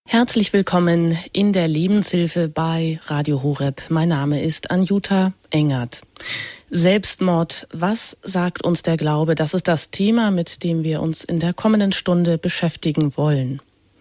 Herzlich willkommen in der Lebenshilfe bei Radio Horeb. Mein Name ist Anjuta Engert. Selbstmord, was sagt uns der Glaube? Das ist das Thema, mit dem wir uns in der kommenden Stunde beschäftigen wollen.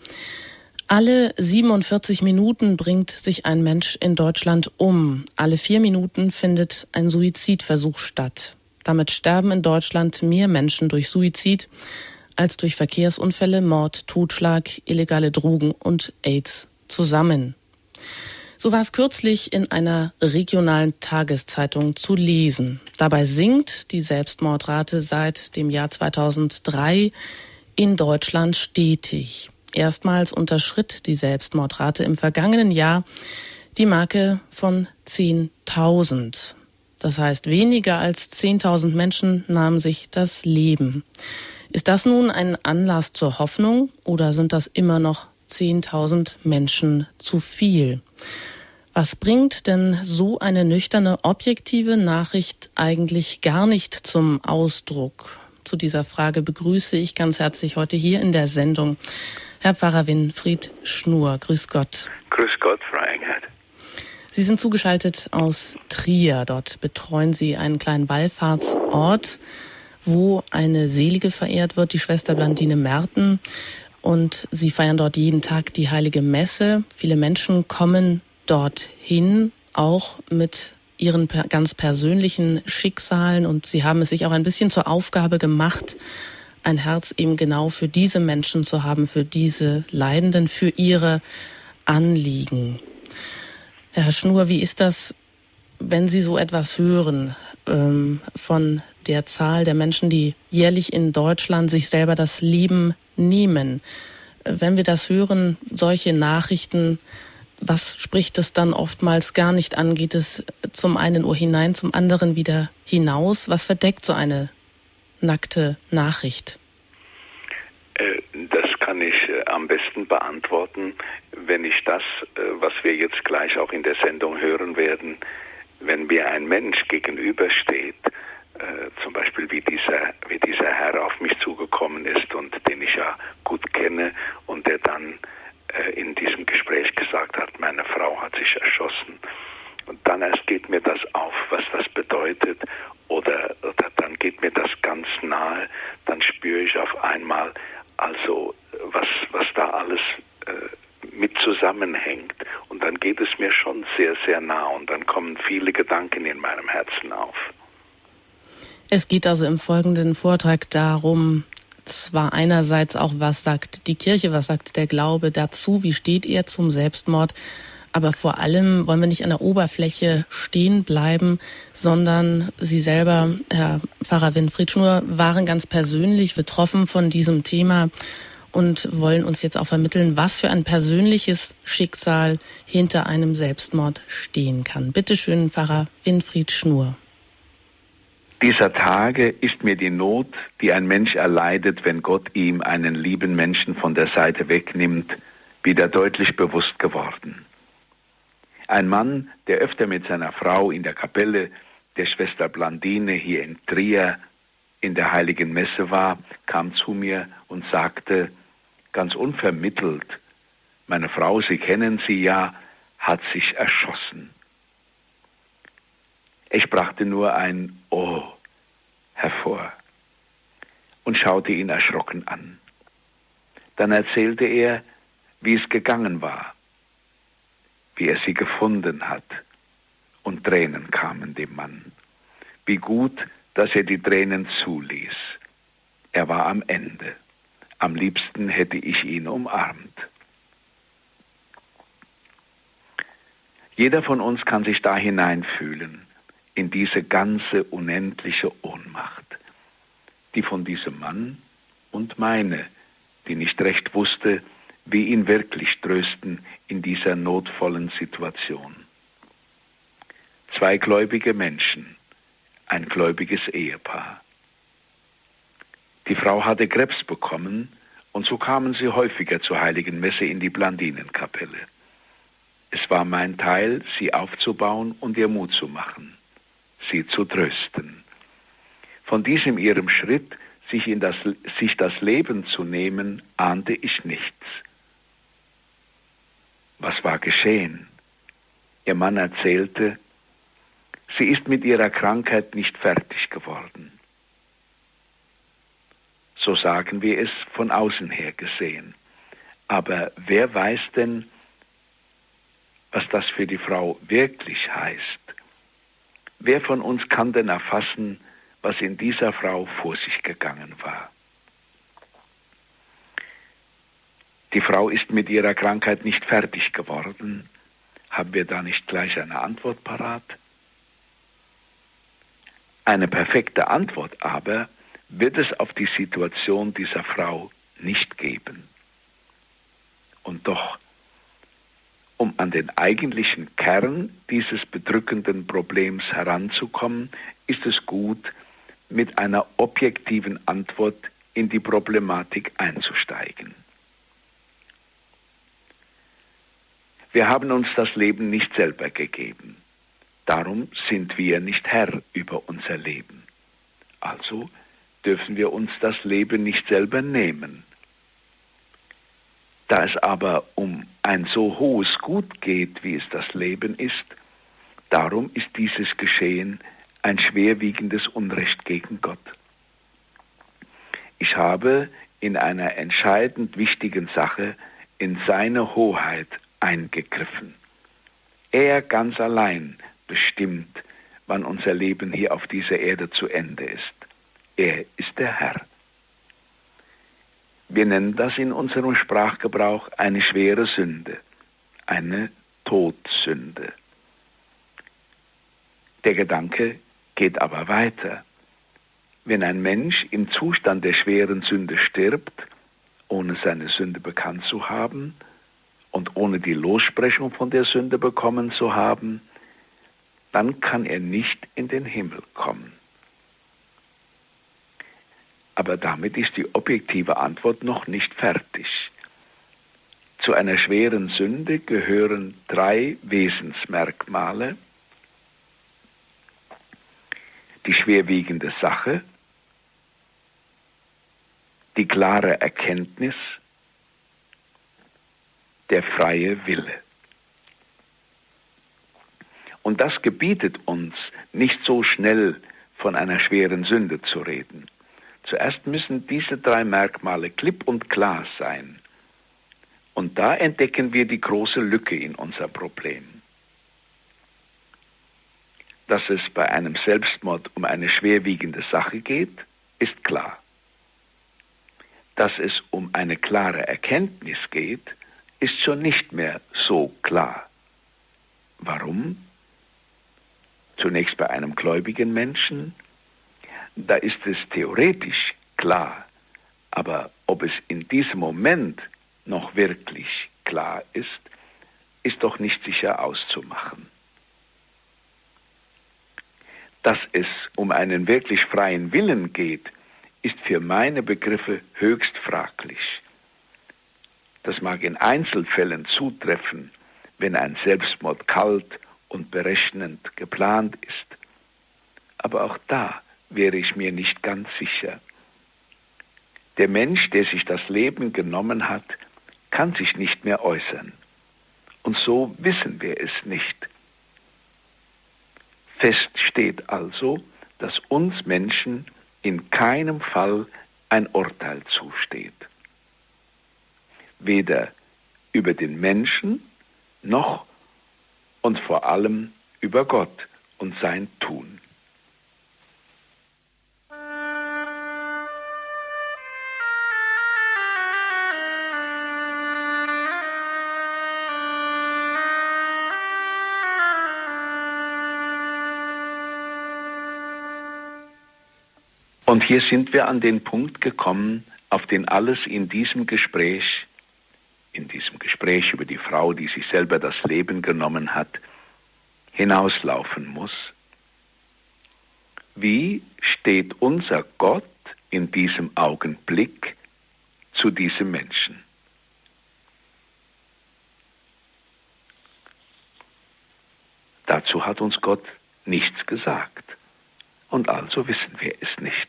Alle 47 Minuten bringt sich ein Mensch in Deutschland um. Alle 4 Minuten findet ein Suizidversuch statt. Damit sterben in Deutschland mehr Menschen durch Suizid als durch Verkehrsunfälle, Mord, Totschlag, illegale Drogen und AIDS zusammen. So war es kürzlich in einer regionalen Tageszeitung zu lesen. Dabei sinkt die Selbstmordrate seit dem Jahr 2003 in Deutschland stetig. Erstmals unterschritt die Selbstmordrate im vergangenen Jahr die Marke von 10.000. Das heißt, weniger als 10.000 Menschen nahmen sich das Leben. Ist das nun ein Anlass zur Hoffnung oder sind das immer noch 10.000 Menschen zu viel? Was bringt denn so eine nüchterne, objektive Nachricht eigentlich gar nicht zum Ausdruck? Zu dieser Frage begrüße ich ganz herzlich heute hier in der Sendung Herr Pfarrer Winfried Schnur. Grüß Gott. Grüß Gott, Frau Engert. Sie sind zugeschaltet aus Trier. Dort betreuen Sie einen kleinen Wallfahrtsort, wo eine Selige verehrt wird, die Schwester Blandine Merten. Und sie feiern dort jeden Tag die Heilige Messe. Viele Menschen kommen dorthin, auch mit ihren ganz persönlichen Schicksalen. Und sie haben es sich auch ein bisschen zur Aufgabe gemacht, ein Herz eben genau für diese Menschen zu haben, für diese Leidenden, für ihre Anliegen. Herr Schnur, wie ist das, wenn Sie so etwas hören von der Zahl der Menschen, die jährlich in Deutschland sich selber das Leben nehmen? Wenn wir das hören, solche Nachrichten, was spricht es dann oftmals gar nicht an? Geht es zum einen Ohr hinein, zum anderen wieder hinaus? Was verdeckt so eine nackte Nachricht? Das kann ich am besten beantworten, wenn ich das, was wir jetzt gleich auch in der Sendung hören werden, wenn mir ein Mensch gegenübersteht, zum Beispiel wie dieser Herr auf mich zugekommen ist und den ich ja gut kenne und der dann in diesem Gespräch gesagt hat, meine Frau hat sich erschossen. Und dann erst geht mir das auf, was das bedeutet, oder dann geht mir das ganz nahe, dann spüre ich auf einmal, also was da alles mit zusammenhängt. Und dann geht es mir schon sehr, sehr nah und dann kommen viele Gedanken in meinem Herzen auf. Es geht also im folgenden Vortrag darum, zwar einerseits auch, was sagt die Kirche, was sagt der Glaube dazu, wie steht er zum Selbstmord, aber vor allem wollen wir nicht an der Oberfläche stehen bleiben, sondern Sie selber, Herr Pfarrer Winfried Schnur, waren ganz persönlich betroffen von diesem Thema und wollen uns jetzt auch vermitteln, was für ein persönliches Schicksal hinter einem Selbstmord stehen kann. Bitte schön, Pfarrer Winfried Schnur. Dieser Tage ist mir die Not, die ein Mensch erleidet, wenn Gott ihm einen lieben Menschen von der Seite wegnimmt, wieder deutlich bewusst geworden. Ein Mann, der öfter mit seiner Frau in der Kapelle der Schwester Blandine hier in Trier in der Heiligen Messe war, kam zu mir und sagte, ganz unvermittelt, meine Frau, Sie kennen sie ja, hat sich erschossen. Ich brachte nur ein Oh hervor und schaute ihn erschrocken an. Dann erzählte er, wie es gegangen war, wie er sie gefunden hat, und Tränen kamen dem Mann. Wie gut, dass er die Tränen zuließ. Er war am Ende. Am liebsten hätte ich ihn umarmt. Jeder von uns kann sich da hineinfühlen, in diese ganze unendliche Ohnmacht, die von diesem Mann und meine, die nicht recht wusste, wie ihn wirklich trösten in dieser notvollen Situation. 2 gläubige Menschen, ein gläubiges Ehepaar. Die Frau hatte Krebs bekommen und so kamen sie häufiger zur Heiligen Messe in die Blandinenkapelle. Es war mein Teil, sie aufzubauen und ihr Mut zu machen, sie zu trösten. Von diesem ihrem Schritt, sich das Leben zu nehmen, ahnte ich nichts. Was war geschehen? Ihr Mann erzählte, sie ist mit ihrer Krankheit nicht fertig geworden. So sagen wir es von außen her gesehen. Aber wer weiß denn, was das für die Frau wirklich heißt? Wer von uns kann denn erfassen, was in dieser Frau vor sich gegangen war? Die Frau ist mit ihrer Krankheit nicht fertig geworden. Haben wir da nicht gleich eine Antwort parat? Eine perfekte Antwort aber wird es auf die Situation dieser Frau nicht geben. Und doch, um an den eigentlichen Kern dieses bedrückenden Problems heranzukommen, ist es gut, mit einer objektiven Antwort in die Problematik einzusteigen. Wir haben uns das Leben nicht selber gegeben. Darum sind wir nicht Herr über unser Leben. Also dürfen wir uns das Leben nicht selber nehmen. Da es aber um ein so hohes Gut geht, wie es das Leben ist, darum ist dieses Geschehen ein schwerwiegendes Unrecht gegen Gott. Ich habe in einer entscheidend wichtigen Sache in seine Hoheit eingegriffen. Er ganz allein bestimmt, wann unser Leben hier auf dieser Erde zu Ende ist. Er ist der Herr. Wir nennen das in unserem Sprachgebrauch eine schwere Sünde, eine Todsünde. Der Gedanke geht aber weiter. Wenn ein Mensch im Zustand der schweren Sünde stirbt, ohne seine Sünde bekannt zu haben und ohne die Lossprechung von der Sünde bekommen zu haben, dann kann er nicht in den Himmel kommen. Aber damit ist die objektive Antwort noch nicht fertig. Zu einer schweren Sünde gehören 3 Wesensmerkmale: die schwerwiegende Sache, die klare Erkenntnis, der freie Wille. Und das gebietet uns, nicht so schnell von einer schweren Sünde zu reden. Zuerst müssen diese 3 Merkmale klipp und klar sein. Und da entdecken wir die große Lücke in unser Problem. Dass es bei einem Selbstmord um eine schwerwiegende Sache geht, ist klar. Dass es um eine klare Erkenntnis geht, ist schon nicht mehr so klar. Warum? Zunächst bei einem gläubigen Menschen, da ist es theoretisch klar, aber ob es in diesem Moment noch wirklich klar ist, ist doch nicht sicher auszumachen. Dass es um einen wirklich freien Willen geht, ist für meine Begriffe höchst fraglich. Das mag in Einzelfällen zutreffen, wenn ein Selbstmord kalt und berechnend geplant ist. Aber auch da wäre ich mir nicht ganz sicher. Der Mensch, der sich das Leben genommen hat, kann sich nicht mehr äußern. Und so wissen wir es nicht. Fest steht also, dass uns Menschen in keinem Fall ein Urteil zusteht. Weder über den Menschen noch und vor allem über Gott und sein Tun. Und hier sind wir an den Punkt gekommen, auf den alles in diesem Gespräch über die Frau, die sich selber das Leben genommen hat, hinauslaufen muss. Wie steht unser Gott in diesem Augenblick zu diesem Menschen? Dazu hat uns Gott nichts gesagt. Und also wissen wir es nicht.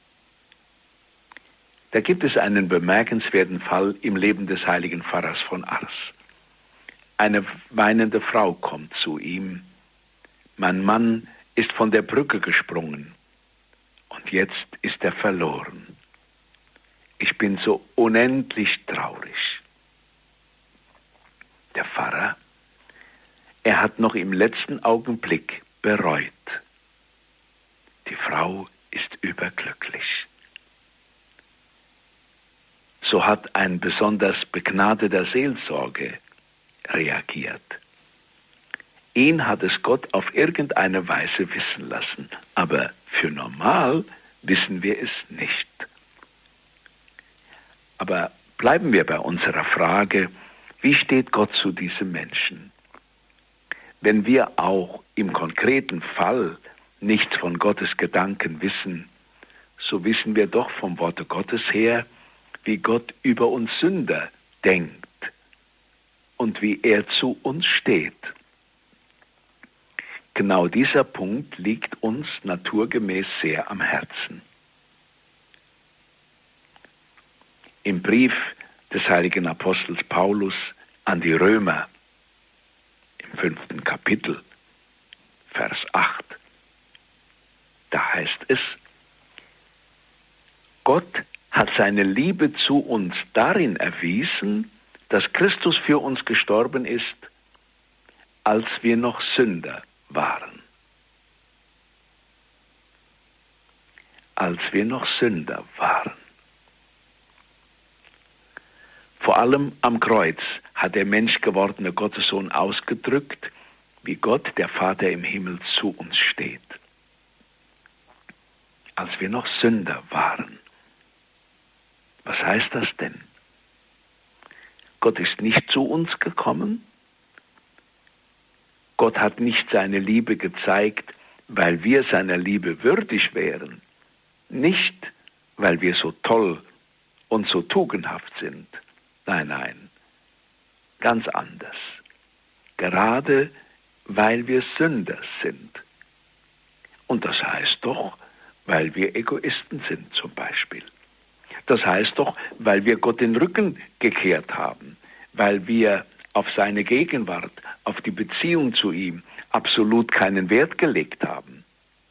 Da gibt es einen bemerkenswerten Fall im Leben des heiligen Pfarrers von Ars. Eine weinende Frau kommt zu ihm. Mein Mann ist von der Brücke gesprungen und jetzt ist er verloren. Ich bin so unendlich traurig. Der Pfarrer, er hat noch im letzten Augenblick bereut. Die Frau ist überglücklich. So hat ein besonders begnadeter Seelsorger reagiert. Ihn hat es Gott auf irgendeine Weise wissen lassen, aber für normal wissen wir es nicht. Aber bleiben wir bei unserer Frage, wie steht Gott zu diesem Menschen? Wenn wir auch im konkreten Fall nichts von Gottes Gedanken wissen, so wissen wir doch vom Worte Gottes her, wie Gott über uns Sünder denkt und wie er zu uns steht. Genau dieser Punkt liegt uns naturgemäß sehr am Herzen. Im Brief des heiligen Apostels Paulus an die Römer, im 5. Kapitel, Vers 8, da heißt es, Gott hat seine Liebe zu uns darin erwiesen, dass Christus für uns gestorben ist, als wir noch Sünder waren. Als wir noch Sünder waren. Vor allem am Kreuz hat der menschgewordene Gottessohn ausgedrückt, wie Gott, der Vater im Himmel, zu uns steht. Als wir noch Sünder waren. Was heißt das denn? Gott ist nicht zu uns gekommen. Gott hat nicht seine Liebe gezeigt, weil wir seiner Liebe würdig wären. Nicht, weil wir so toll und so tugendhaft sind. Nein, nein, ganz anders. Gerade weil wir Sünder sind. Und das heißt doch, weil wir Egoisten sind zum Beispiel. Das heißt doch, weil wir Gott den Rücken gekehrt haben, weil wir auf seine Gegenwart, auf die Beziehung zu ihm absolut keinen Wert gelegt haben.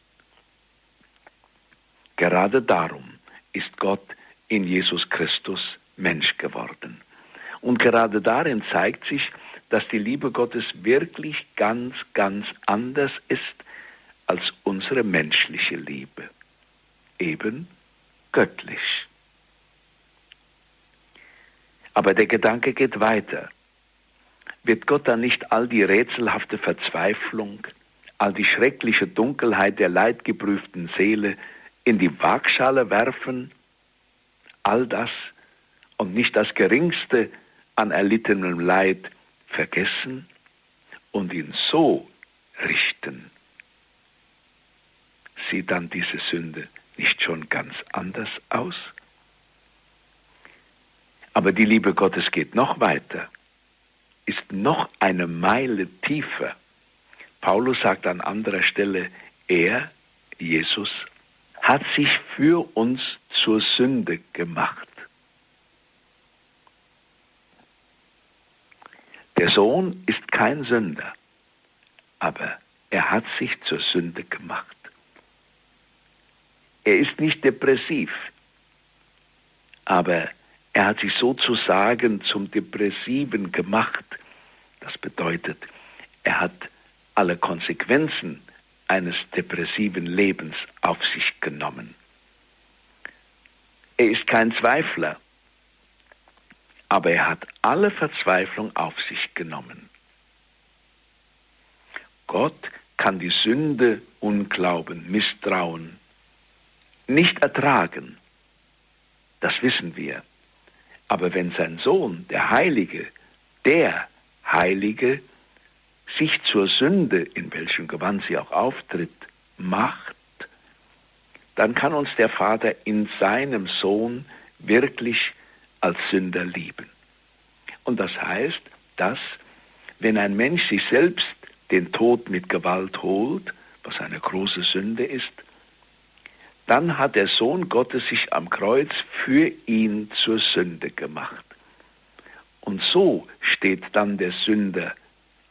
Gerade darum ist Gott in Jesus Christus Mensch geworden. Und gerade darin zeigt sich, dass die Liebe Gottes wirklich ganz, ganz anders ist als unsere menschliche Liebe. Eben göttlich. Aber der Gedanke geht weiter. Wird Gott dann nicht all die rätselhafte Verzweiflung, all die schreckliche Dunkelheit der leidgeprüften Seele in die Waagschale werfen? All das und nicht das Geringste an erlittenem Leid vergessen und ihn so richten? Sieht dann diese Sünde nicht schon ganz anders aus? Aber die Liebe Gottes geht noch weiter, ist noch eine Meile tiefer. Paulus sagt an anderer Stelle, er, Jesus, hat sich für uns zur Sünde gemacht. Der Sohn ist kein Sünder, aber er hat sich zur Sünde gemacht. Er ist nicht depressiv, aber er hat sich sozusagen zum Depressiven gemacht. Das bedeutet, er hat alle Konsequenzen eines depressiven Lebens auf sich genommen. Er ist kein Zweifler, aber er hat alle Verzweiflung auf sich genommen. Gott kann die Sünde, Unglauben, Misstrauen nicht ertragen. Das wissen wir. Aber wenn sein Sohn, der Heilige, sich zur Sünde, in welchem Gewand sie auch auftritt, macht, dann kann uns der Vater in seinem Sohn wirklich als Sünder lieben. Und das heißt, dass, wenn ein Mensch sich selbst den Tod mit Gewalt holt, was eine große Sünde ist, dann hat der Sohn Gottes sich am Kreuz für ihn zur Sünde gemacht. Und so steht dann der Sünder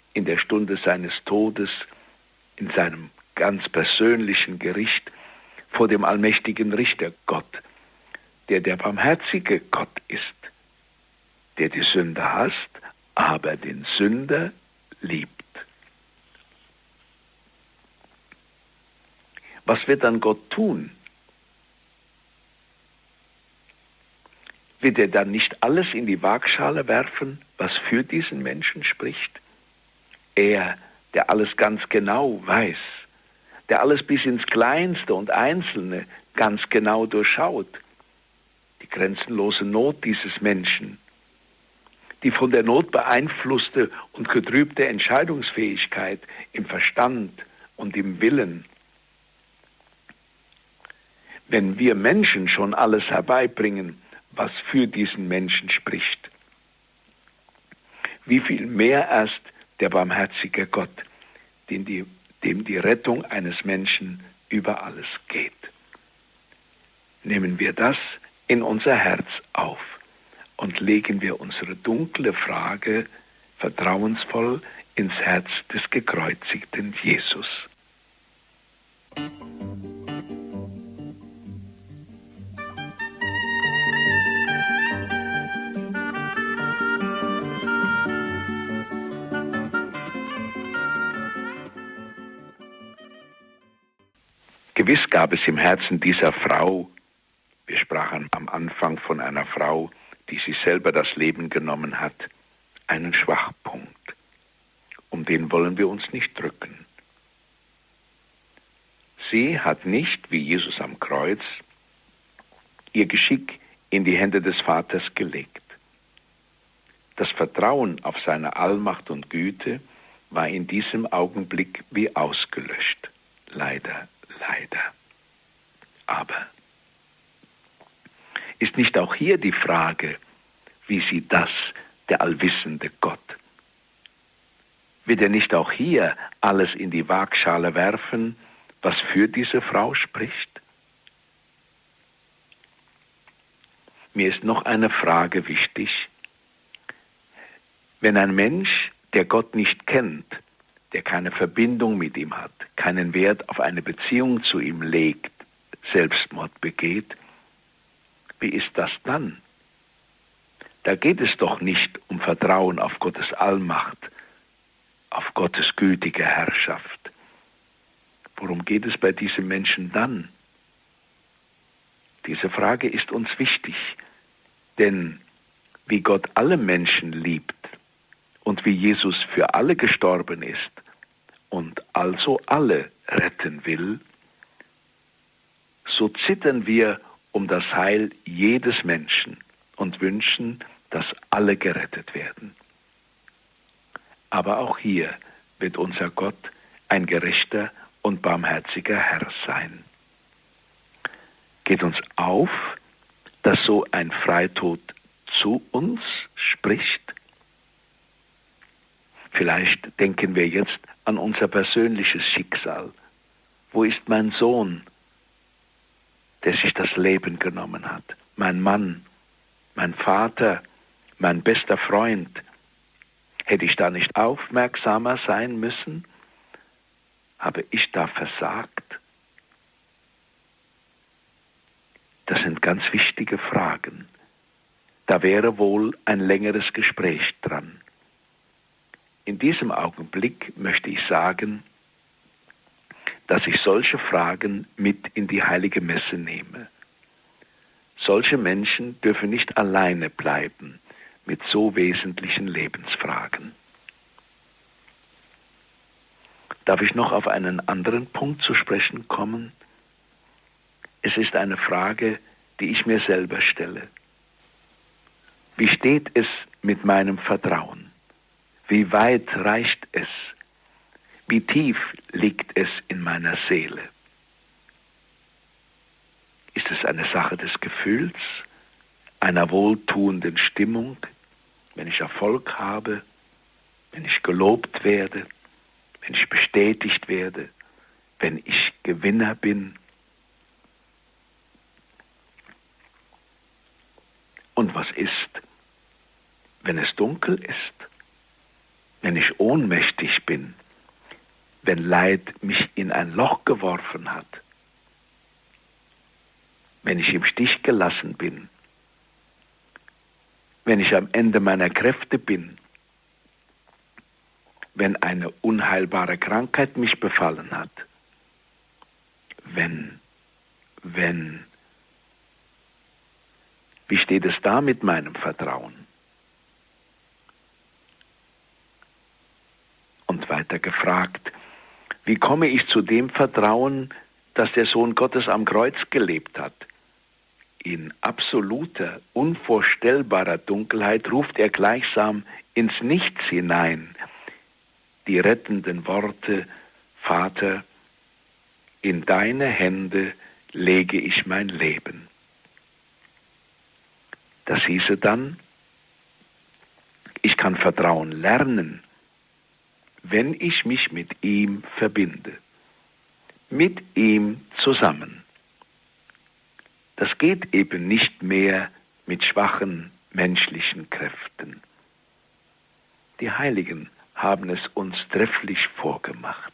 in der Stunde seines Todes, in seinem ganz persönlichen Gericht vor dem allmächtigen Richter Gott, der barmherzige Gott ist, der die Sünder hasst, aber den Sünder liebt. Was wird dann Gott tun? Wird er dann nicht alles in die Waagschale werfen, was für diesen Menschen spricht? Er, der alles ganz genau weiß, der alles bis ins Kleinste und Einzelne ganz genau durchschaut, die grenzenlose Not dieses Menschen, die von der Not beeinflusste und getrübte Entscheidungsfähigkeit im Verstand und im Willen. Wenn wir Menschen schon alles herbeibringen, was für diesen Menschen spricht, wie viel mehr erst der barmherzige Gott, dem die Rettung eines Menschen über alles geht. Nehmen wir das in unser Herz auf und legen wir unsere dunkle Frage vertrauensvoll ins Herz des gekreuzigten Jesus. Gewiss gab es im Herzen dieser Frau, wir sprachen am Anfang von einer Frau, die sich selber das Leben genommen hat, einen Schwachpunkt. Um den wollen wir uns nicht drücken. Sie hat nicht, wie Jesus am Kreuz, ihr Geschick in die Hände des Vaters gelegt. Das Vertrauen auf seine Allmacht und Güte war in diesem Augenblick wie ausgelöscht. Leider. Aber ist nicht auch hier die Frage, wie sieht das der allwissende Gott? Wird er nicht auch hier alles in die Waagschale werfen, was für diese Frau spricht? Mir ist noch eine Frage wichtig. Wenn ein Mensch, der Gott nicht kennt, der keine Verbindung mit ihm hat, keinen Wert auf eine Beziehung zu ihm legt, Selbstmord begeht, wie ist das dann? Da geht es doch nicht um Vertrauen auf Gottes Allmacht, auf Gottes gütige Herrschaft. Worum geht es bei diesem Menschen dann? Diese Frage ist uns wichtig, denn wie Gott alle Menschen liebt und wie Jesus für alle gestorben ist und also alle retten will, so zittern wir um das Heil jedes Menschen und wünschen, dass alle gerettet werden. Aber auch hier wird unser Gott ein gerechter und barmherziger Herr sein. Geht uns auf, dass so ein Freitod zu uns spricht? Vielleicht denken wir jetzt an unser persönliches Schicksal. Wo ist mein Sohn, der sich das Leben genommen hat? Mein Mann, mein Vater, mein bester Freund. Hätte ich da nicht aufmerksamer sein müssen? Habe ich da versagt? Das sind ganz wichtige Fragen. Da wäre wohl ein längeres Gespräch dran. In diesem Augenblick möchte ich sagen, dass ich solche Fragen mit in die heilige Messe nehme. Solche Menschen dürfen nicht alleine bleiben mit so wesentlichen Lebensfragen. Darf ich noch auf einen anderen Punkt zu sprechen kommen? Es ist eine Frage, die ich mir selber stelle. Wie steht es mit meinem Vertrauen? Wie weit reicht es? Wie tief liegt es in meiner Seele? Ist es eine Sache des Gefühls, einer wohltuenden Stimmung, wenn ich Erfolg habe, wenn ich gelobt werde, wenn ich bestätigt werde, wenn ich Gewinner bin? Und was ist, wenn es dunkel ist? wenn ich ohnmächtig bin, wenn Leid mich in ein Loch geworfen hat, wenn ich im Stich gelassen bin, wenn ich am Ende meiner Kräfte bin, wenn eine unheilbare Krankheit mich befallen hat, wie steht es da mit meinem Vertrauen? Und weiter gefragt, wie komme ich zu dem Vertrauen, das der Sohn Gottes am Kreuz gelebt hat? In absoluter, unvorstellbarer Dunkelheit ruft er gleichsam ins Nichts hinein die rettenden Worte: Vater, in deine Hände lege ich mein Leben. Das hieße dann, ich kann Vertrauen lernen, wenn ich mich mit ihm verbinde, mit ihm zusammen. Das geht eben nicht mehr mit schwachen menschlichen Kräften. Die Heiligen haben es uns trefflich vorgemacht.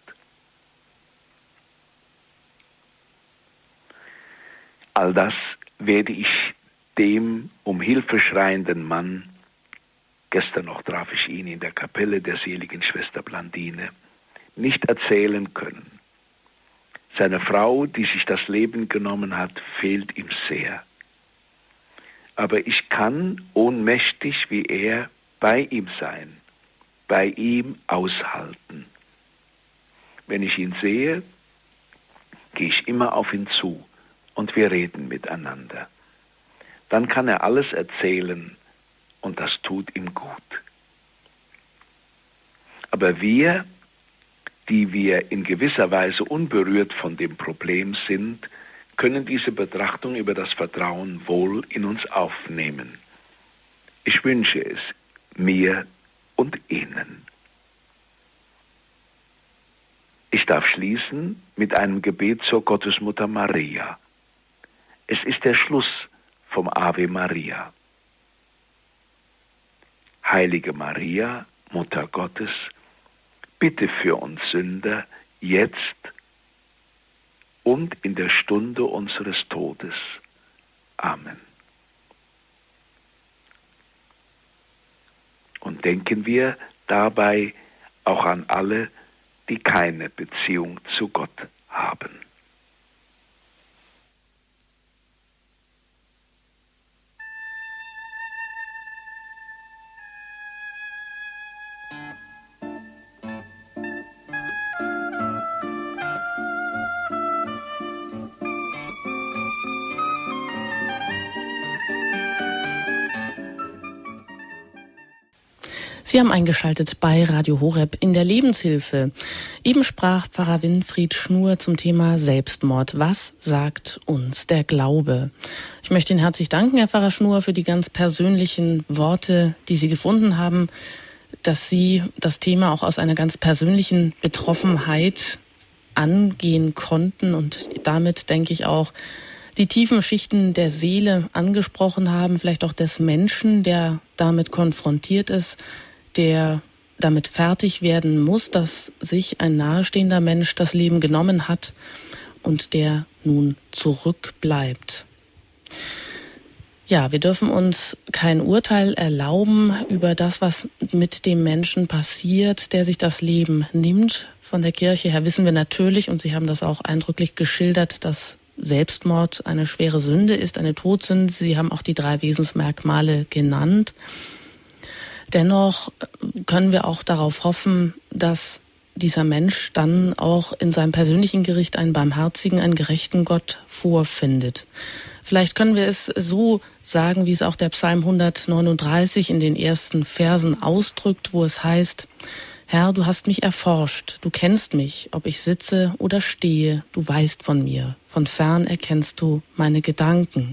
All das werde ich dem um Hilfe schreienden Mann, gestern noch traf ich ihn in der Kapelle der seligen Schwester Blandine, nicht erzählen können. Seine Frau, die sich das Leben genommen hat, fehlt ihm sehr. Aber ich kann, ohnmächtig wie er, bei ihm sein, bei ihm aushalten. Wenn ich ihn sehe, gehe ich immer auf ihn zu und wir reden miteinander. Dann kann er alles erzählen und das tut ihm gut. Aber wir, die wir in gewisser Weise unberührt von dem Problem sind, können diese Betrachtung über das Vertrauen wohl in uns aufnehmen. Ich wünsche es mir und Ihnen. Ich darf schließen mit einem Gebet zur Gottesmutter Maria. Es ist der Schluss vom Ave Maria. Heilige Maria, Mutter Gottes, bitte für uns Sünder, jetzt und in der Stunde unseres Todes. Amen. Und denken wir dabei auch an alle, die keine Beziehung zu Gott haben. Sie haben eingeschaltet bei Radio Horeb in der Lebenshilfe. Eben sprach Pfarrer Winfried Schnur zum Thema Selbstmord. Was sagt uns der Glaube? Ich möchte Ihnen herzlich danken, Herr Pfarrer Schnur, für die ganz persönlichen Worte, die Sie gefunden haben, dass Sie das Thema auch aus einer ganz persönlichen Betroffenheit angehen konnten und damit, denke ich, auch die tiefen Schichten der Seele angesprochen haben, vielleicht auch des Menschen, der damit konfrontiert ist, der damit fertig werden muss, dass sich ein nahestehender Mensch das Leben genommen hat und der nun zurückbleibt. Ja, wir dürfen uns kein Urteil erlauben über das, was mit dem Menschen passiert, der sich das Leben nimmt. Von der Kirche her wissen wir natürlich, und Sie haben das auch eindrücklich geschildert, dass Selbstmord eine schwere Sünde ist, eine Todsünde. Sie haben auch die 3 Wesensmerkmale genannt. Dennoch können wir auch darauf hoffen, dass dieser Mensch dann auch in seinem persönlichen Gericht einen barmherzigen, einen gerechten Gott vorfindet. Vielleicht können wir es so sagen, wie es auch der Psalm 139 in den ersten Versen ausdrückt, wo es heißt: Herr, du hast mich erforscht, du kennst mich, ob ich sitze oder stehe, du weißt von mir, von fern erkennst du meine Gedanken.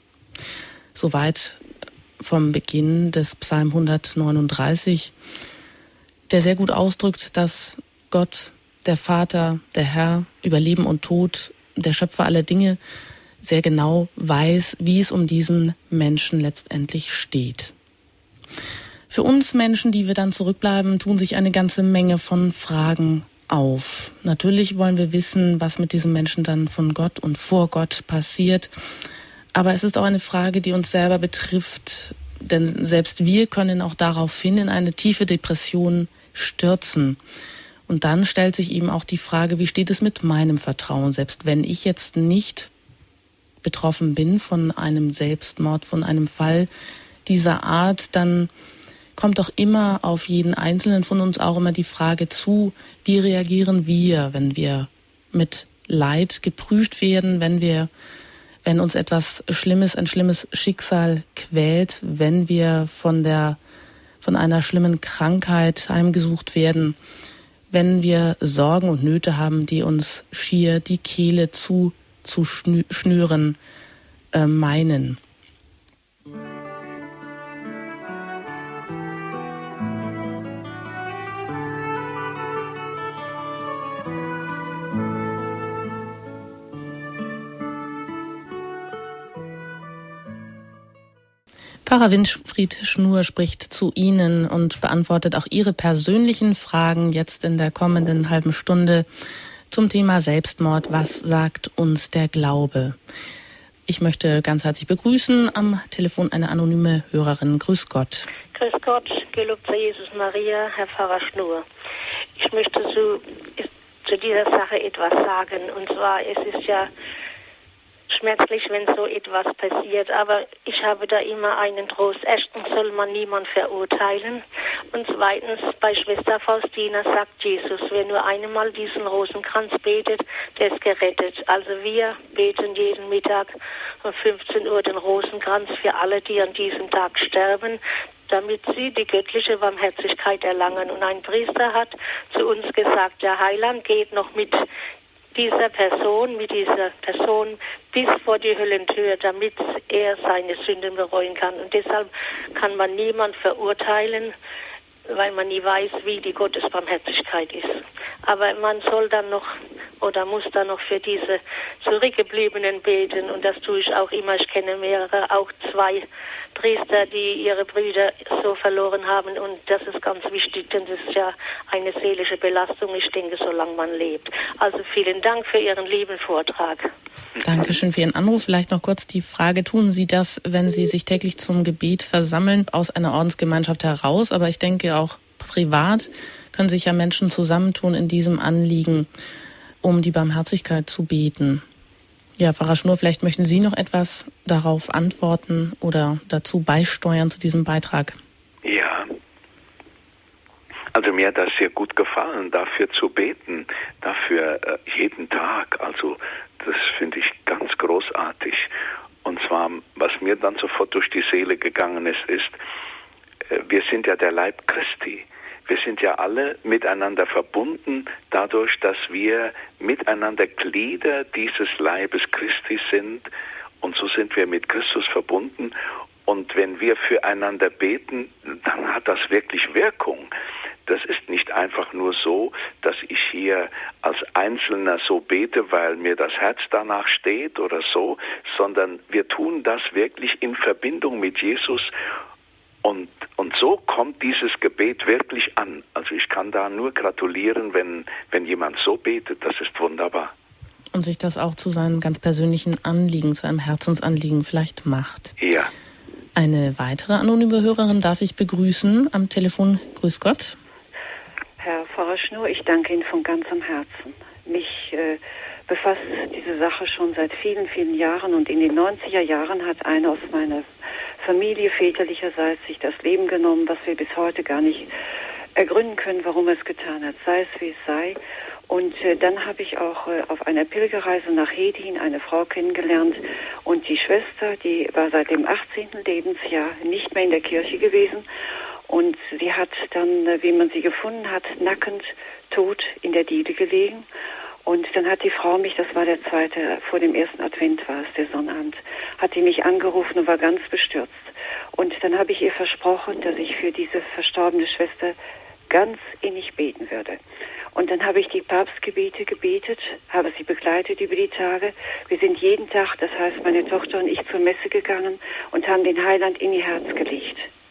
Soweit vom Beginn des Psalm 139, der sehr gut ausdrückt, dass Gott, der Vater, der Herr, über Leben und Tod, der Schöpfer aller Dinge, sehr genau weiß, wie es um diesen Menschen letztendlich steht. Für uns Menschen, die wir dann zurückbleiben, tun sich eine ganze Menge von Fragen auf. Natürlich wollen wir wissen, was mit diesem Menschen dann von Gott und vor Gott passiert. Aber es ist auch eine Frage, die uns selber betrifft, denn selbst wir können auch daraufhin in eine tiefe Depression stürzen. Und dann stellt sich eben auch die Frage, wie steht es mit meinem Vertrauen? Selbst wenn ich jetzt nicht betroffen bin von einem Selbstmord, von einem Fall dieser Art, dann kommt doch immer auf jeden Einzelnen von uns auch immer die Frage zu, wie reagieren wir, wenn wir mit Leid geprüft werden, wenn uns etwas Schlimmes, ein schlimmes Schicksal quält, wenn wir von einer schlimmen Krankheit heimgesucht werden, wenn wir Sorgen und Nöte haben, die uns schier die Kehle zu schnüren meinen. Pfarrer Winfried Schnur spricht zu Ihnen und beantwortet auch Ihre persönlichen Fragen jetzt in der kommenden halben Stunde zum Thema Selbstmord. Was sagt uns der Glaube? Ich möchte ganz herzlich begrüßen am Telefon eine anonyme Hörerin. Grüß Gott. Grüß Gott, gelobt sei Jesus Maria, Herr Pfarrer Schnur. Ich möchte zu dieser Sache etwas sagen. Und zwar, es ist ja schmerzlich, wenn so etwas passiert, aber ich habe da immer einen Trost. Erstens soll man niemand verurteilen und zweitens, bei Schwester Faustina sagt Jesus, wer nur einmal diesen Rosenkranz betet, der ist gerettet. Also wir beten jeden Mittag um 15 Uhr den Rosenkranz für alle, die an diesem Tag sterben, damit sie die göttliche Barmherzigkeit erlangen. Und ein Priester hat zu uns gesagt, der Heiland geht noch mit dieser Person bis vor die Höllentür, damit er seine Sünden bereuen kann. Und deshalb kann man niemand verurteilen, weil man nie weiß, wie die Gottesbarmherzigkeit ist. Aber man soll dann noch oder muss dann noch für diese Zurückgebliebenen beten. Und das tue ich auch immer. Ich kenne mehrere, auch 2 Priester, die ihre Brüder so verloren haben. Und das ist ganz wichtig, denn das ist ja eine seelische Belastung, ich denke, solange man lebt. Also vielen Dank für Ihren lieben Vortrag. Dankeschön für Ihren Anruf. Vielleicht noch kurz die Frage, tun Sie das, wenn Sie sich täglich zum Gebet versammeln, aus einer Ordensgemeinschaft heraus? Aber ich denke auch privat können sich ja Menschen zusammentun in diesem Anliegen, um die Barmherzigkeit zu beten. Ja, Pfarrer Schnur, vielleicht möchten Sie noch etwas darauf antworten oder dazu beisteuern zu diesem Beitrag. Ja, also mir hat das sehr gut gefallen, dafür zu beten, dafür jeden Tag. Also das finde ich ganz großartig. Und zwar, was mir dann sofort durch die Seele gegangen ist, wir sind ja der Leib Christi. Wir sind ja alle miteinander verbunden, dadurch, dass wir miteinander Glieder dieses Leibes Christi sind. Und so sind wir mit Christus verbunden. Und wenn wir füreinander beten, dann hat das wirklich Wirkung. Das ist nicht einfach nur so, dass ich hier als Einzelner so bete, weil mir das Herz danach steht oder so, sondern wir tun das wirklich in Verbindung mit Jesus. Und so kommt dieses Gebet wirklich an. Also ich kann da nur gratulieren, wenn jemand so betet. Das ist wunderbar. Und sich das auch zu seinem ganz persönlichen Anliegen, zu einem Herzensanliegen vielleicht macht. Ja. Eine weitere anonyme Hörerin darf ich begrüßen am Telefon. Grüß Gott. Herr Pfarrer Schnur, ich danke Ihnen von ganzem Herzen. Mich befasst diese Sache schon seit vielen, vielen Jahren und in den 90er Jahren hat einer aus meiner Familie väterlicherseits sich das Leben genommen, was wir bis heute gar nicht ergründen können, warum er es getan hat, sei es wie es sei. Und dann habe ich auch auf einer Pilgerreise nach Hedin eine Frau kennengelernt und die Schwester, die war seit dem 18. Lebensjahr nicht mehr in der Kirche gewesen und sie hat dann, wie man sie gefunden hat, nackend tot in der Diele gelegen. Und dann hat die Frau mich, das war der zweite, vor dem ersten Advent war es, der Sonnabend, hat die mich angerufen und war ganz bestürzt. Und dann habe ich ihr versprochen, dass ich für diese verstorbene Schwester ganz innig beten würde. Und dann habe ich die Papstgebete gebetet, habe sie begleitet über die Tage. Wir sind jeden Tag, das heißt meine Tochter und ich, zur Messe gegangen und haben den Heiland in ihr Herz gelegt.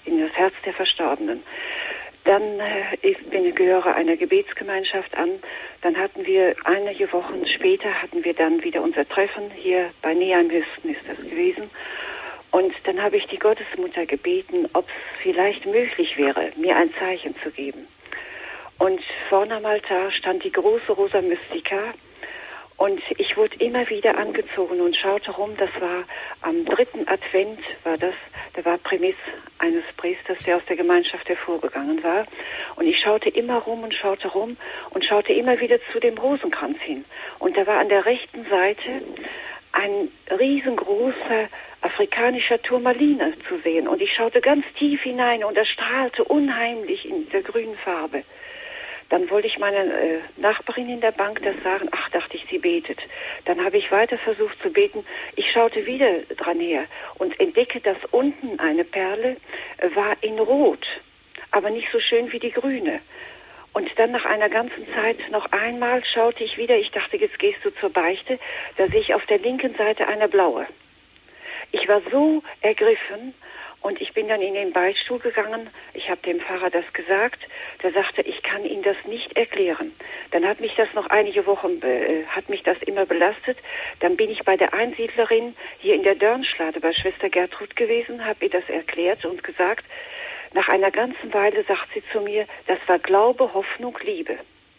in das Herz der Verstorbenen. Dann gehöre einer Gebetsgemeinschaft an. Dann hatten wir einige Wochen später dann wieder unser Treffen hier bei Neheim-Hüsten ist das gewesen. Und dann habe ich die Gottesmutter gebeten, ob es vielleicht möglich wäre, mir ein Zeichen zu geben. Und vorne am Altar stand die große Rosa Mystica. Und ich wurde immer wieder angezogen und schaute rum. Das war am 3. Advent, da war Prämiss eines Priesters, der aus der Gemeinschaft hervorgegangen war. Und ich schaute immer rum und schaute immer wieder zu dem Rosenkranz hin. Und da war an der rechten Seite ein riesengroßer afrikanischer Turmaline zu sehen. Und ich schaute ganz tief hinein und er strahlte unheimlich in der grünen Farbe. Dann wollte ich meiner Nachbarin in der Bank das sagen. Ach, dachte ich, sie betet. Dann habe ich weiter versucht zu beten. Ich schaute wieder dran her und entdecke, dass unten eine Perle war in Rot, aber nicht so schön wie die grüne. Und dann nach einer ganzen Zeit noch einmal schaute ich wieder. Ich dachte, jetzt gehst du zur Beichte. Da sehe ich auf der linken Seite eine blaue. Ich war so ergriffen. Und ich bin dann in den Beichtstuhl gegangen. Ich habe dem Pfarrer das gesagt. Der sagte, ich kann Ihnen das nicht erklären. Dann hat mich das noch einige Wochen, immer belastet. Dann bin ich bei der Einsiedlerin hier in der Dörnschlade bei Schwester Gertrud gewesen, habe ihr das erklärt und gesagt. Nach einer ganzen Weile sagt sie zu mir, das war Glaube, Hoffnung, Liebe.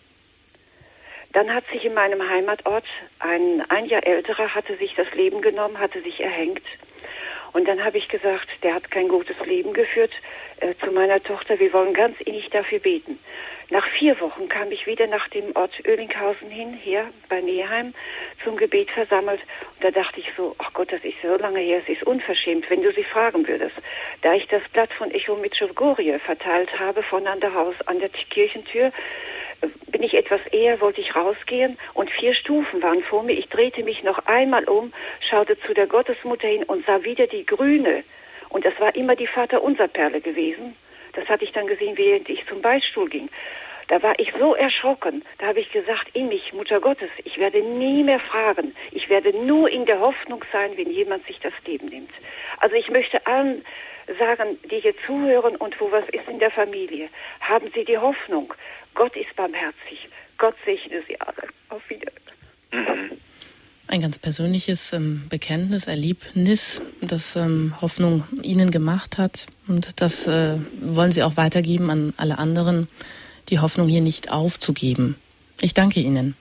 Dann hat sich in meinem Heimatort ein Jahr älterer, hatte sich das Leben genommen, hatte sich erhängt. Und dann habe ich gesagt, der hat kein gutes Leben geführt, zu meiner Tochter, wir wollen ganz innig dafür beten. Nach 4 Wochen kam ich wieder nach dem Ort Oerlinghausen hin, hier bei Neheim, zum Gebet versammelt. Und da dachte ich so, ach Gott, das ist so lange her, es ist unverschämt, wenn du sie fragen würdest. Da ich das Blatt von Echo Mitschewgorie verteilt habe, von an der Kirchentür, bin ich etwas eher, wollte ich rausgehen und 4 Stufen waren vor mir. Ich drehte mich noch einmal um, schaute zu der Gottesmutter hin und sah wieder die grüne. Und das war immer die Vaterunser-Perle gewesen. Das hatte ich dann gesehen, während ich zum Beichtstuhl ging. Da war ich so erschrocken. Da habe ich gesagt, in mich, Mutter Gottes, ich werde nie mehr fragen. Ich werde nur in der Hoffnung sein, wenn jemand sich das Leben nimmt. Also ich möchte allen sagen, die hier zuhören und wo was ist in der Familie, haben Sie die Hoffnung. Gott ist barmherzig. Gott segne Sie alle. Auf Wiedersehen. Ein ganz persönliches Bekenntnis, Erlebnis, das Hoffnung Ihnen gemacht hat. Und das wollen Sie auch weitergeben an alle anderen, die Hoffnung hier nicht aufzugeben. Ich danke Ihnen.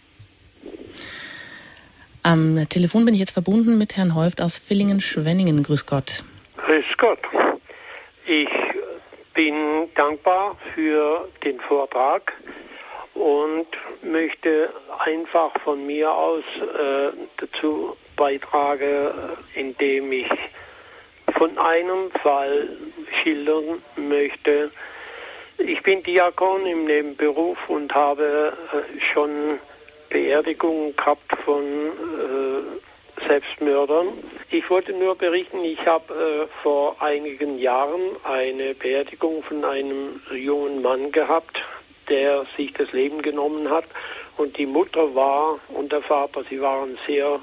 Am Telefon bin ich jetzt verbunden mit Herrn Häuft aus Villingen-Schwenningen. Grüß Gott. Grüß Gott. Ich bin dankbar für den Vortrag und möchte einfach von mir aus dazu beitragen, indem ich von einem Fall schildern möchte. Ich bin Diakon im Nebenberuf und habe schon Beerdigungen gehabt von Selbstmördern. Ich wollte nur berichten, ich habe vor einigen Jahren eine Beerdigung von einem jungen Mann gehabt, der sich das Leben genommen hat. Und die Mutter und der Vater, sie waren sehr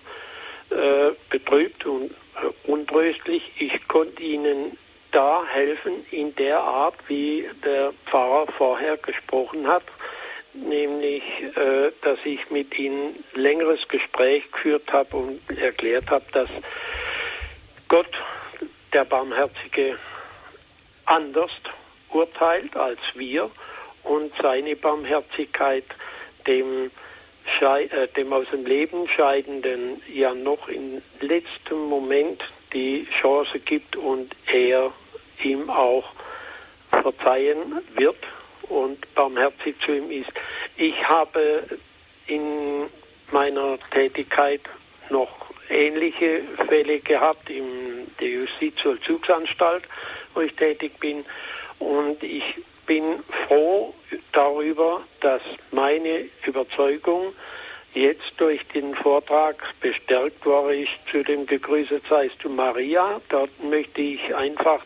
betrübt und untröstlich. Ich konnte ihnen da helfen in der Art, wie der Pfarrer vorher gesprochen hat. Nämlich, dass ich mit ihnen längeres Gespräch geführt habe und erklärt habe, dass Gott, der Barmherzige, anders urteilt als wir und seine Barmherzigkeit dem aus dem Leben Scheidenden ja noch im letzten Moment die Chance gibt und er ihm auch verzeihen wird und barmherzig zu ihm ist. Ich habe in meiner Tätigkeit noch ähnliche Fälle gehabt in der Justizvollzugsanstalt, wo ich tätig bin, und ich bin froh darüber, dass meine Überzeugung jetzt durch den Vortrag bestärkt worden ist zu dem Gegrüßet seist du Maria. Dort möchte ich einfach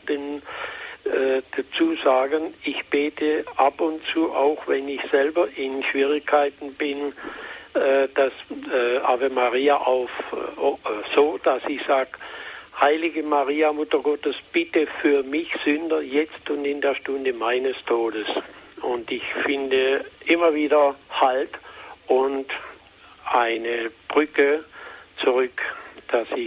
dazu sagen, ich bete ab und zu, auch wenn ich selber in Schwierigkeiten bin, das Ave Maria auf so, dass ich sage, Heilige Maria, Mutter Gottes, bitte für mich Sünder, jetzt und in der Stunde meines Todes. Und ich finde immer wieder Halt und eine Brücke zurück, dass ich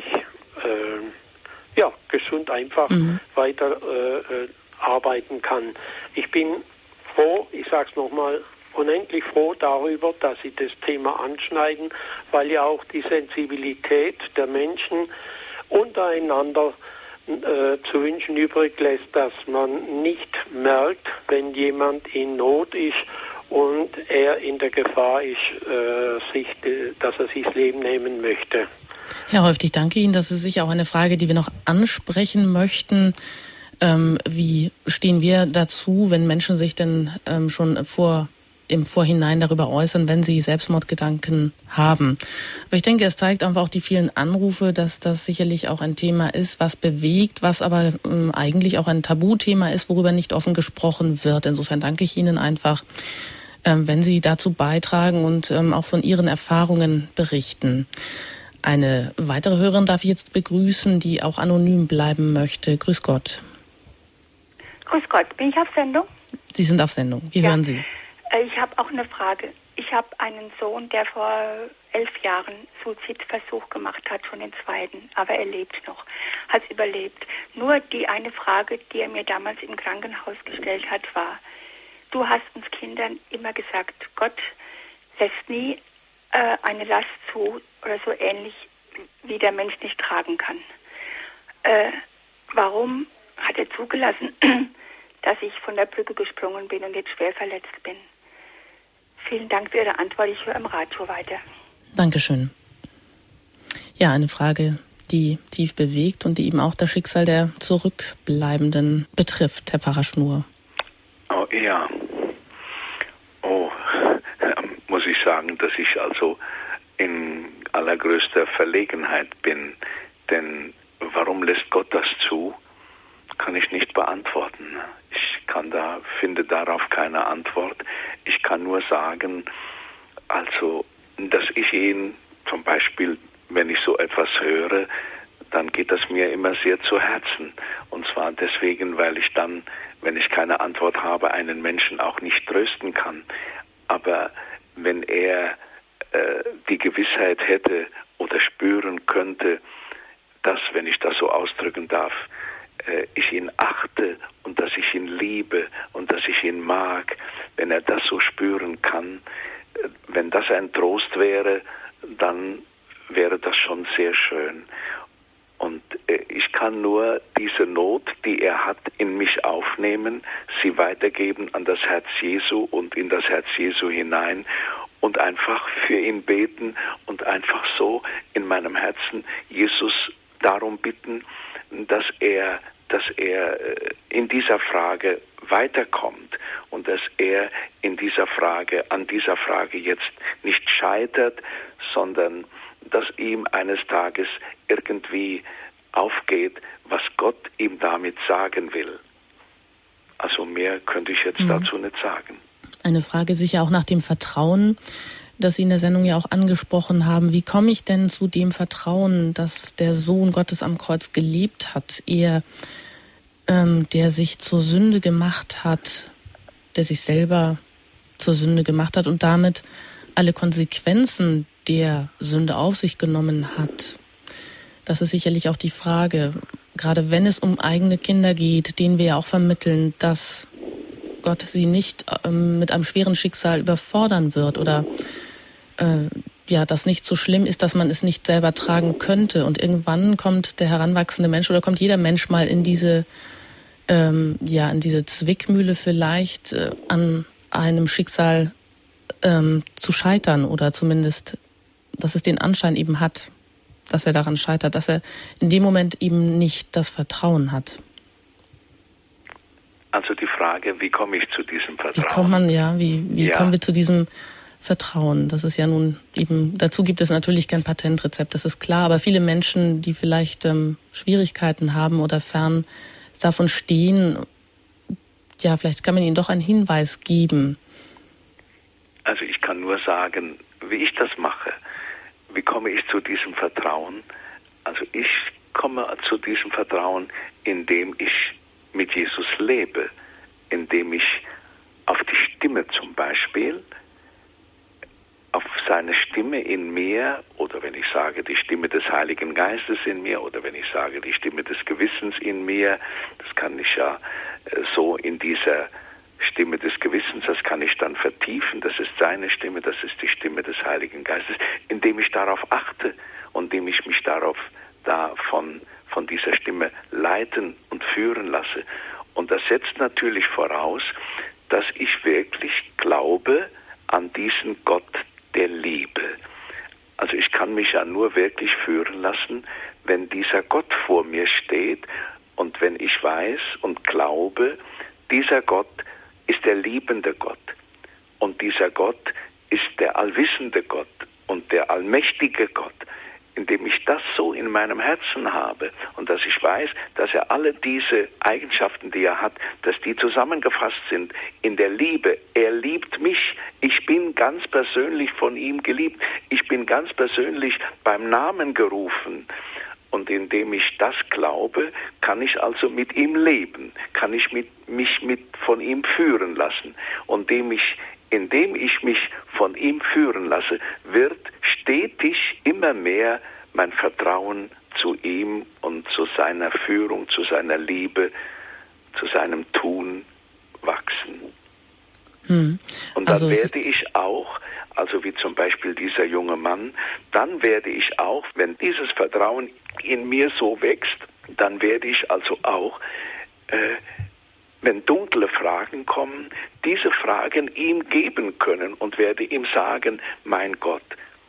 gesund einfach weiter arbeiten kann. Ich bin froh, ich sage es nochmal, unendlich froh darüber, dass Sie das Thema anschneiden, weil ja auch die Sensibilität der Menschen untereinander zu wünschen übrig lässt, dass man nicht merkt, wenn jemand in Not ist und er in der Gefahr ist, dass er sich das Leben nehmen möchte. Herr Häuft, ich danke Ihnen. Das ist sicher auch eine Frage, die wir noch ansprechen möchten. Wie stehen wir dazu, wenn Menschen sich denn schon im Vorhinein darüber äußern, wenn sie Selbstmordgedanken haben? Aber ich denke, es zeigt einfach auch die vielen Anrufe, dass das sicherlich auch ein Thema ist, was bewegt, was aber eigentlich auch ein Tabuthema ist, worüber nicht offen gesprochen wird. Insofern danke ich Ihnen einfach, wenn Sie dazu beitragen und auch von Ihren Erfahrungen berichten. Eine weitere Hörerin darf ich jetzt begrüßen, die auch anonym bleiben möchte. Grüß Gott. Grüß Gott, bin ich auf Sendung? Sie sind auf Sendung. Wie hören Sie? Ich habe auch eine Frage. Ich habe einen Sohn, der vor 11 Jahren Suizidversuch gemacht hat, schon den zweiten, aber er lebt noch, hat es überlebt. Nur die eine Frage, die er mir damals im Krankenhaus gestellt hat, war: Du hast uns Kindern immer gesagt, Gott lässt nie eine Last zu oder so ähnlich, wie der Mensch nicht tragen kann. Warum hat er zugelassen, dass ich von der Brücke gesprungen bin und jetzt schwer verletzt bin? Vielen Dank für Ihre Antwort. Ich höre im Radio weiter. Dankeschön. Ja, eine Frage, die tief bewegt und die eben auch das Schicksal der Zurückbleibenden betrifft, Herr Pfarrer Schnur. Oh ja. Muss ich sagen, dass ich also in allergrößter Verlegenheit bin. Denn warum lässt Gott das zu? Kann ich nicht beantworten. Finde darauf keine Antwort. Ich kann nur sagen, also, dass ich ihn zum Beispiel, wenn ich so etwas höre, dann geht das mir immer sehr zu Herzen. Und zwar deswegen, weil ich dann, wenn ich keine Antwort habe, einen Menschen auch nicht trösten kann. Aber wenn er die Gewissheit hätte oder spüren könnte, dass, wenn ich das so ausdrücken darf, ich ihn achte und dass ich ihn liebe und dass ich ihn mag, wenn er das so spüren kann, wenn das ein Trost wäre, dann wäre das schon sehr schön. Und ich kann nur diese Not, die er hat, in mich aufnehmen, sie weitergeben an das Herz Jesu und in das Herz Jesu hinein und einfach für ihn beten und einfach so in meinem Herzen Jesus darum bitten, dass er in dieser Frage weiterkommt und dass er in dieser Frage, an dieser Frage jetzt nicht scheitert, sondern dass ihm eines Tages irgendwie aufgeht, was Gott ihm damit sagen will. Also mehr könnte ich jetzt dazu nicht sagen. Eine Frage sicher auch nach dem Vertrauen, das Sie in der Sendung ja auch angesprochen haben. Wie komme ich denn zu dem Vertrauen, dass der Sohn Gottes am Kreuz gelebt hat, er, der sich zur Sünde gemacht hat, der sich selber zur Sünde gemacht hat und damit alle Konsequenzen der Sünde auf sich genommen hat? Das ist sicherlich auch die Frage, gerade wenn es um eigene Kinder geht, denen wir ja auch vermitteln, dass Gott sie nicht mit einem schweren Schicksal überfordern wird oder das nicht so schlimm ist, dass man es nicht selber tragen könnte. Und irgendwann kommt der heranwachsende Mensch oder kommt jeder Mensch mal in diese Zwickmühle vielleicht an einem Schicksal zu scheitern oder zumindest, dass es den Anschein eben hat, dass er daran scheitert, dass er in dem Moment eben nicht das Vertrauen hat. Also die Frage, wie komme ich zu diesem Vertrauen? Wie kommen wir zu diesem Vertrauen? Das ist ja nun eben, dazu gibt es natürlich kein Patentrezept, das ist klar, aber viele Menschen, die vielleicht Schwierigkeiten haben oder fern davon stehen, ja, vielleicht kann man ihnen doch einen Hinweis geben. Also ich kann nur sagen, wie ich das mache. Wie komme ich zu diesem Vertrauen? Also ich komme zu diesem Vertrauen, indem ich mit Jesus lebe, indem ich auf die Stimme zum Beispiel, auf seine Stimme in mir, oder wenn ich sage, die Stimme des Heiligen Geistes in mir, oder wenn ich sage, die Stimme des Gewissens in mir, das kann ich ja so in dieser Stimme des Gewissens, das kann ich dann vertiefen, das ist seine Stimme, das ist die Stimme des Heiligen Geistes, indem ich darauf achte und indem ich mich von dieser Stimme leiten und führen lasse. Und das setzt natürlich voraus, dass ich wirklich glaube an diesen Gott der Liebe. Also ich kann mich ja nur wirklich führen lassen, wenn dieser Gott vor mir steht und wenn ich weiß und glaube, dieser Gott ist der liebende Gott und dieser Gott ist der allwissende Gott und der allmächtige Gott, indem ich das so in meinem Herzen habe und dass ich weiß, dass er alle diese Eigenschaften, die er hat, dass die zusammengefasst sind in der Liebe. Er liebt mich. Ich bin ganz persönlich von ihm geliebt. Ich bin ganz persönlich beim Namen gerufen. Und indem ich das glaube, kann ich also mit ihm leben, kann ich mich von ihm führen lassen. Und indem ich mich von ihm führen lasse, wird stetig immer mehr mein Vertrauen zu ihm und zu seiner Führung, zu seiner Liebe, zu seinem Tun wachsen. Und dann werde ich auch, also wie zum Beispiel dieser junge Mann, dann werde ich auch, wenn dieses Vertrauen in mir so wächst, dann werde ich also auch, wenn dunkle Fragen kommen, diese Fragen ihm geben können und werde ihm sagen, mein Gott,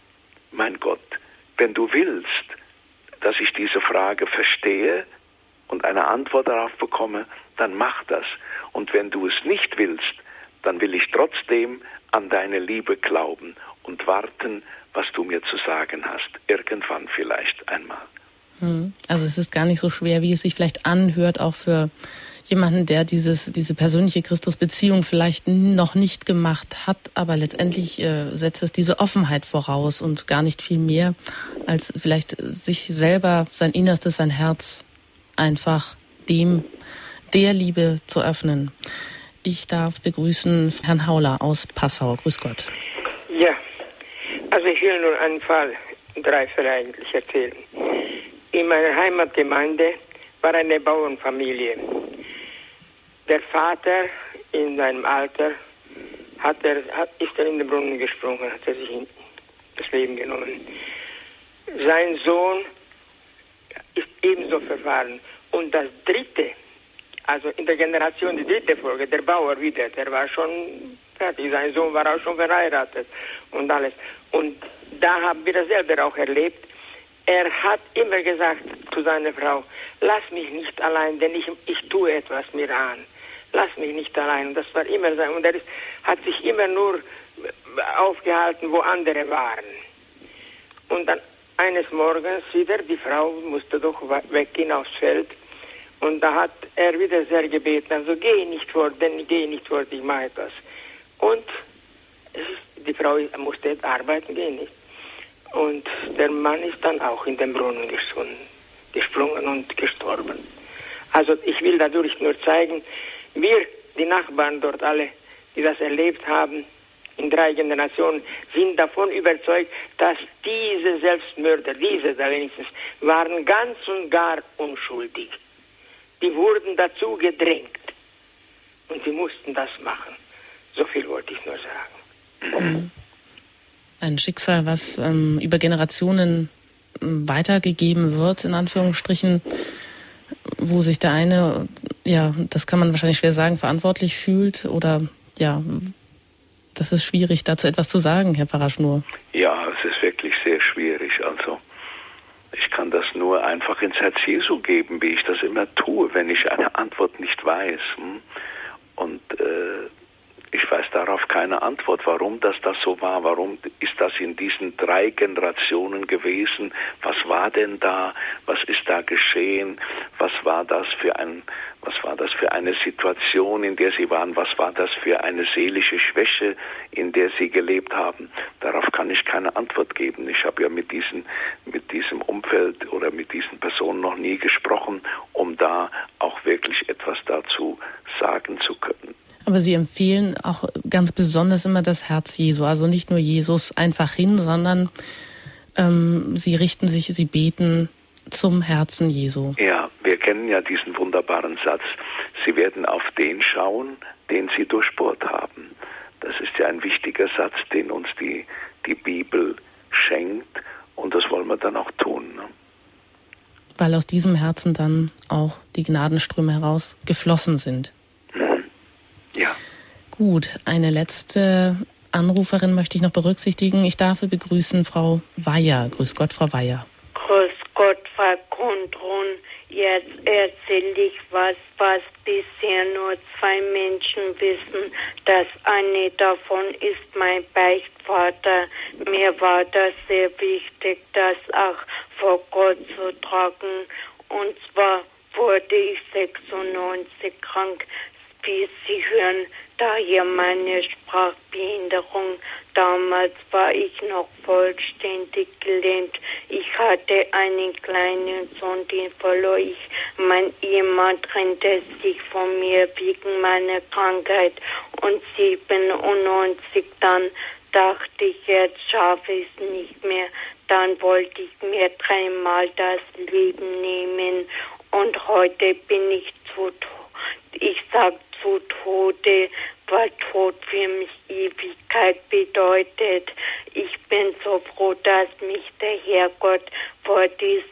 wenn du willst, dass ich diese Frage verstehe und eine Antwort darauf bekomme, dann mach das. Und wenn du es nicht willst, dann will ich trotzdem an deine Liebe glauben und warten, was du mir zu sagen hast. Irgendwann vielleicht einmal. Also es ist gar nicht so schwer, wie es sich vielleicht anhört, auch für jemanden, der diese persönliche Christusbeziehung vielleicht noch nicht gemacht hat, aber letztendlich setzt es diese Offenheit voraus und gar nicht viel mehr, als vielleicht sich selber, sein Innerstes, sein Herz einfach der Liebe zu öffnen. Ich darf begrüßen Herrn Hauler aus Passau. Grüß Gott. Ja, also ich will nur einen Fall, 3 Fälle eigentlich erzählen. In meiner Heimatgemeinde war eine Bauernfamilie. Der Vater in seinem Alter ist in den Brunnen gesprungen, hat er sich das Leben genommen. Sein Sohn ist ebenso verfahren. Und das dritte, also in der Generation, die dritte Folge, der Bauer wieder, der war schon fertig, sein Sohn war auch schon verheiratet und alles. Und da haben wir das selber auch erlebt. Er hat immer gesagt zu seiner Frau, lass mich nicht allein, denn ich tue etwas mir an. Lass mich nicht allein. Und das war immer so. Und er hat sich immer nur aufgehalten, wo andere waren. Und dann eines Morgens wieder, die Frau musste doch weggehen aufs Feld. Und da hat er wieder sehr gebeten, also geh nicht fort, ich mache etwas. Und die Frau musste arbeiten gehen, nicht? Und der Mann ist dann auch in den Brunnen gesprungen und gestorben. Also ich will dadurch nur zeigen, wir, die Nachbarn dort alle, die das erlebt haben, in 3 Generationen, sind davon überzeugt, dass diese Selbstmörder, diese da wenigstens, waren ganz und gar unschuldig. Die wurden dazu gedrängt. Und sie mussten das machen. So viel wollte ich nur sagen. Ein Schicksal, was über Generationen weitergegeben wird, in Anführungsstrichen, wo sich der eine, ja, das kann man wahrscheinlich schwer sagen, verantwortlich fühlt oder, ja, das ist schwierig, dazu etwas zu sagen, Herr Pfarrer Schnur. Ja, es ist wirklich sehr schwierig. Also ich kann das nur einfach ins Herz Jesu geben, wie ich das immer tue, wenn ich eine Antwort nicht weiß. Und ich weiß weiß darauf keine Antwort, warum das so war. Warum ist das in diesen 3 Generationen gewesen? Was war denn da? Was ist da geschehen? Was war das für eine Situation, in der sie waren? Was war das für eine seelische Schwäche, in der sie gelebt haben? Darauf kann ich keine Antwort geben. Ich habe ja mit diesem Umfeld oder mit diesen Personen noch nie gesprochen, um da auch wirklich etwas dazu sagen zu können. Aber Sie empfehlen auch ganz besonders immer das Herz Jesu. Also nicht nur Jesus einfach hin, sondern Sie beten zum Herzen Jesu. Ja, wir kennen ja diesen wunderbaren Satz. Sie werden auf den schauen, den Sie durchbohrt haben. Das ist ja ein wichtiger Satz, den uns die Bibel schenkt. Und das wollen wir dann auch tun. Ne? Weil aus diesem Herzen dann auch die Gnadenströme herausgeflossen sind. Ja. Gut, eine letzte Anruferin möchte ich noch berücksichtigen. Ich darf begrüßen Frau Weyer. Grüß Gott, Frau Weyer. Grüß Gott, Frau Kundrun. Jetzt erzähle ich was bisher nur 2 Menschen wissen. Das eine davon ist mein Beichtvater. Mir war das sehr wichtig, das auch vor Gott zu tragen. Und zwar wurde ich 96 krank. Wie Sie hören, daher meine Sprachbehinderung. Damals war ich noch vollständig gelähmt. Ich hatte einen kleinen Sohn, den verlor ich. Mein Ehemann trennte sich von mir wegen meiner Krankheit. Und 97 dann dachte ich, jetzt schaffe ich es nicht mehr. Dann wollte ich mir 3-mal das Leben nehmen. Und heute bin ich ich sag zu Tode, weil Tod für mich Ewigkeit bedeutet. Ich bin so froh, dass mich der Herrgott vor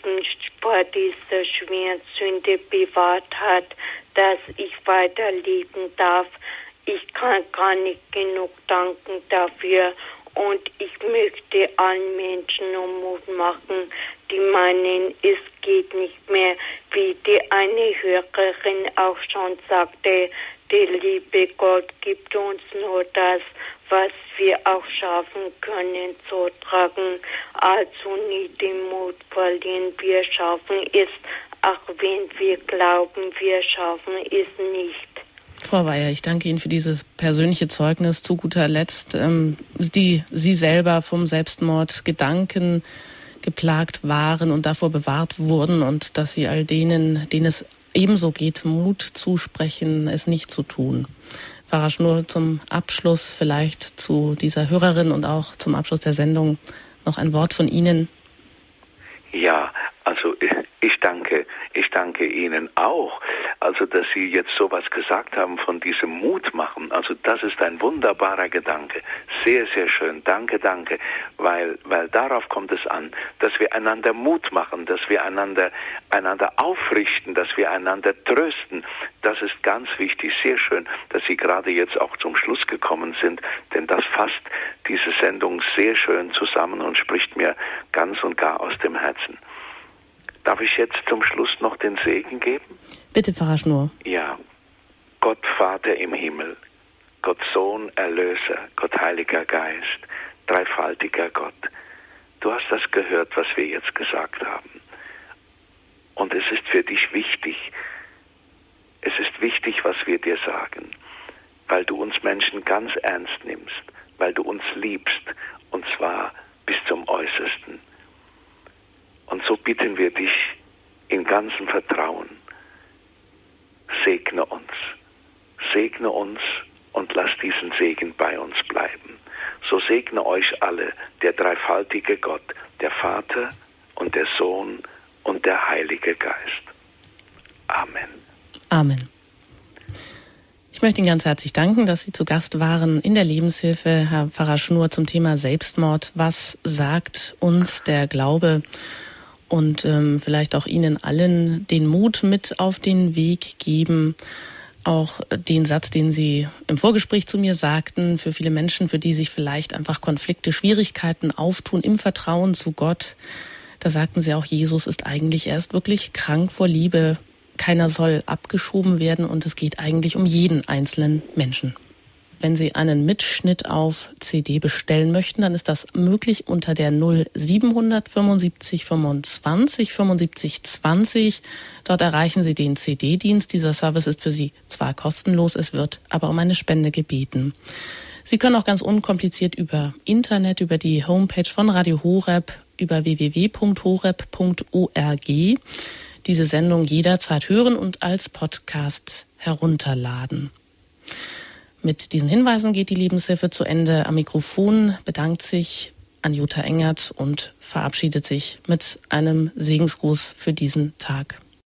dieser schweren Sünde bewahrt hat, dass ich weiterleben darf. Ich kann gar nicht genug danken dafür. Und ich möchte allen Menschen nur Mut machen, die meinen, es geht nicht mehr, wie die eine Hörerin auch schon sagte, der liebe Gott gibt uns nur das, was wir auch schaffen können zu tragen. Also nie den Mut verlieren, wir schaffen es, auch wenn wir glauben, wir schaffen es nicht. Frau Weyer, ich danke Ihnen für dieses persönliche Zeugnis. Zu guter Letzt, Sie selber vom Selbstmordgedanken geplagt waren und davor bewahrt wurden und dass Sie all denen es ebenso geht, Mut zusprechen, es nicht zu tun. Pfarrer Schnur, zum Abschluss vielleicht zu dieser Hörerin und auch zum Abschluss der Sendung noch ein Wort von Ihnen. Ja, also ich danke Ihnen auch, also dass Sie jetzt sowas gesagt haben von diesem Mut machen. Also das ist ein wunderbarer Gedanke. Sehr, sehr schön. Danke, weil darauf kommt es an, dass wir einander Mut machen, dass wir einander aufrichten, dass wir einander trösten. Das ist ganz wichtig. Sehr schön, dass Sie gerade jetzt auch zum Schluss gekommen sind, denn das fasst diese Sendung sehr schön zusammen und spricht mir ganz und gar aus dem Herzen. Darf ich jetzt zum Schluss noch den Segen geben? Bitte, Pfarrer Schnur. Ja. Gott Vater im Himmel, Gott Sohn, Erlöser, Gott Heiliger Geist, dreifaltiger Gott. Du hast das gehört, was wir jetzt gesagt haben. Und es ist für dich wichtig. Es ist wichtig, was wir dir sagen, weil du uns Menschen ganz ernst nimmst, weil du uns liebst, und zwar bis zum Äußersten. Und so bitten wir dich in ganzem Vertrauen, segne uns und lass diesen Segen bei uns bleiben. So segne euch alle der dreifaltige Gott, der Vater und der Sohn und der Heilige Geist. Amen. Amen. Ich möchte Ihnen ganz herzlich danken, dass Sie zu Gast waren in der Lebenshilfe, Herr Pfarrer Schnur, zum Thema Selbstmord. Was sagt uns der Glaube? Und vielleicht auch Ihnen allen den Mut mit auf den Weg geben. Auch den Satz, den Sie im Vorgespräch zu mir sagten, für viele Menschen, für die sich vielleicht einfach Konflikte, Schwierigkeiten auftun im Vertrauen zu Gott. Da sagten Sie auch, Jesus ist eigentlich erst wirklich krank vor Liebe. Keiner soll abgeschoben werden und es geht eigentlich um jeden einzelnen Menschen. Wenn Sie einen Mitschnitt auf CD bestellen möchten, dann ist das möglich unter der 0700 75 25 75 20. Dort erreichen Sie den CD-Dienst. Dieser Service ist für Sie zwar kostenlos, es wird aber um eine Spende gebeten. Sie können auch ganz unkompliziert über Internet, über die Homepage von Radio Horeb, über www.horeb.org diese Sendung jederzeit hören und als Podcast herunterladen. Mit diesen Hinweisen geht die Lebenshilfe zu Ende. Am Mikrofon bedankt sich Anjuta Engert und verabschiedet sich mit einem Segensgruß für diesen Tag.